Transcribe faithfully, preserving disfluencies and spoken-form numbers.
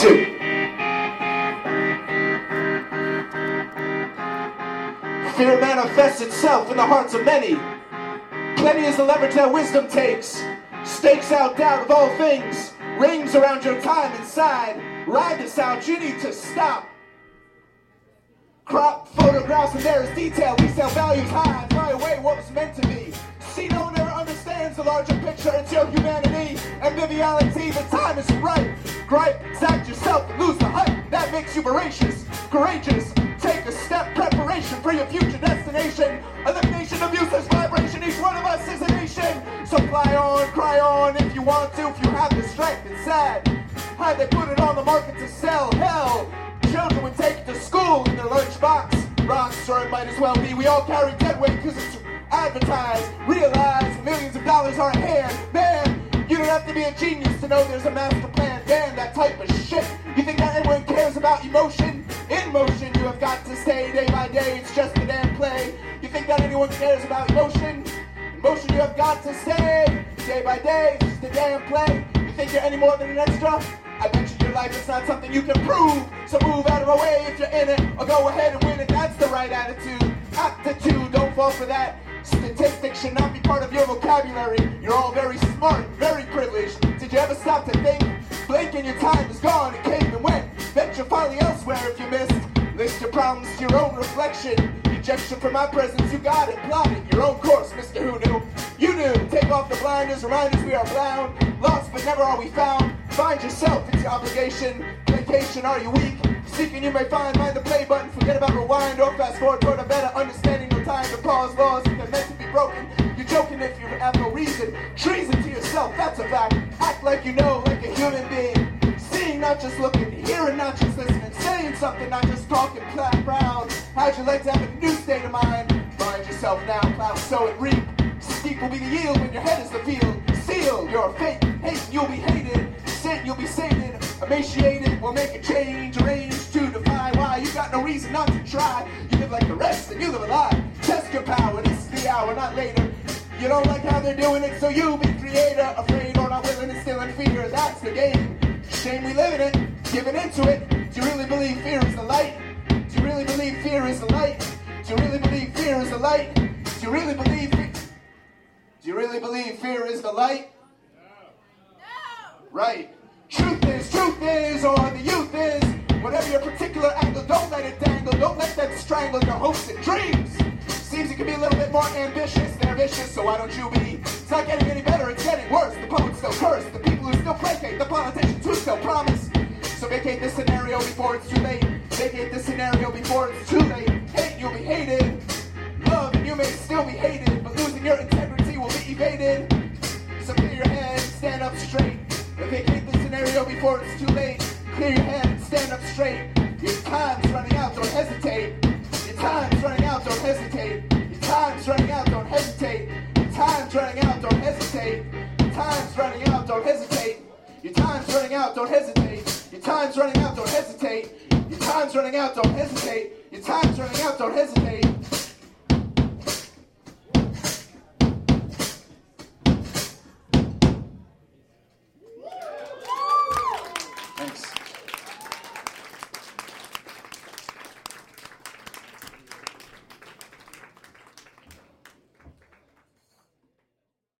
two. Fear manifests itself in the hearts of many. Plenty is the leverage that wisdom takes. Stakes out doubt of all things. Rings around your time inside. Ride this out, you need to stop. Crop photographs and there is detail. We sell values high, fly away what was meant to be. See, no one ever understands the larger picture. It's your humanity, ambivality. The time is right. Gripe, exact yourself and lose the hype. That makes you voracious, courageous. Take a step, preparation for your future destination. Elimination of useless vibration. Each one of us is a nation. So fly on, cry on if you want to. If you have the strength, it's sad. How'd they put it on the market to sell? Hell, children would take it to school in their lunchbox. Rocks, or it might as well be. We all carry dead weight because it's advertised. Realize millions of dollars are at hand. Man, you don't have to be a genius to know there's a master plan. Damn, that type of shit. You think that anyone cares about emotion? In motion, you have got to stay day by day. It's just a damn play. You think that anyone cares about emotion? In motion, you have got to stay day by day. It's just a damn play. You think you're any more than an extra? I bet you your life is not something you can prove. So move out of the way if you're in it, or go ahead and win it. That's the right attitude. Aptitude, don't fall for that. Statistics should not be part of your vocabulary. You're all very smart, very privileged. Did you ever stop to think? Blink and your time is gone, it came and went. Bet you're finally elsewhere if you missed. List your problems to your own reflection. Ejection from my presence, you got it. Plot it, your own course, Mister Who Knew. You knew, take off the blinders, remind us we are bound. Lost but never are we found. Find yourself, it's your obligation. Vacation, are you weak? Seeking you may find, mind the play button. Forget about rewind or fast forward toward a better understanding. No time to pause laws if they're meant to be broken. You're joking if you have no reason. Treason to yourself, that's a fact. Act like you know, like a human being. Seeing, not just looking. Hearing, not just listening. Saying something, not just talking. Proud. How'd you like to have a new state of mind? Find yourself now, plow, sow and reap. Steep will be the yield when your head is the field. Seal your fate. Hate, you'll be hated. Sin, you'll be sated. Emaciated, will make a change. Arrange to defy why you got no reason not to try. You live like the rest and you live a lie. Test your power, this is the hour, not later. You don't like how they're doing it, so you be creator. Afraid or not willing and still in fear, that's the game. Shame we live in it, giving into it. Do you really believe fear is the light? Do you really believe fear is the light? Do you really believe fear is the light? Do you really believe fe- Do you really believe fear is the light? No. No. Right. Truth is, truth is, or the youth is. Whatever your particular angle, don't let it dangle. Don't let them strangle your hopes and dreams. Seems you can be a little bit more ambitious. They're vicious, so why don't you be? It's not getting any better, it's getting worse. The poets still curse, the people who still placate, the politicians who still promise. So vacate this scenario before it's too late. Vacate this scenario before it's too late. Hate, you'll be hated. Love, and you may still be hated. But losing your integrity will be evaded. So clear your head, stand up straight. Vacate this scenario before it's too late. Clear your head and stand up straight. Your time's running out, don't hesitate. Your time's running out, don't hesitate. Your time's running out, don't hesitate. Your time's running out, don't hesitate. Your time's running out, don't hesitate. Your time's running out, don't hesitate. Your time's running out, don't hesitate. Your time's running out, don't hesitate. Your time's running out, don't hesitate.